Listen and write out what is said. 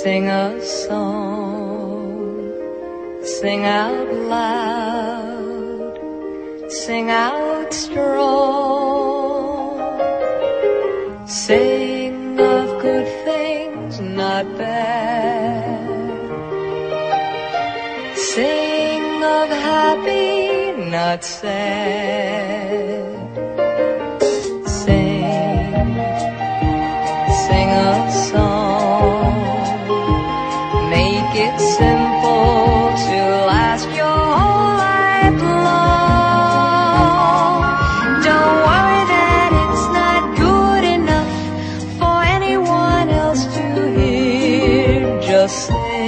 Sing a song, sing out loud, sing out strong. Sing of good things, not bad. Sing of happy, not sad. Sing, sing a song. Make it simple to last your whole life long. Don't worry that it's not good enough for anyone else to hear. Just sing.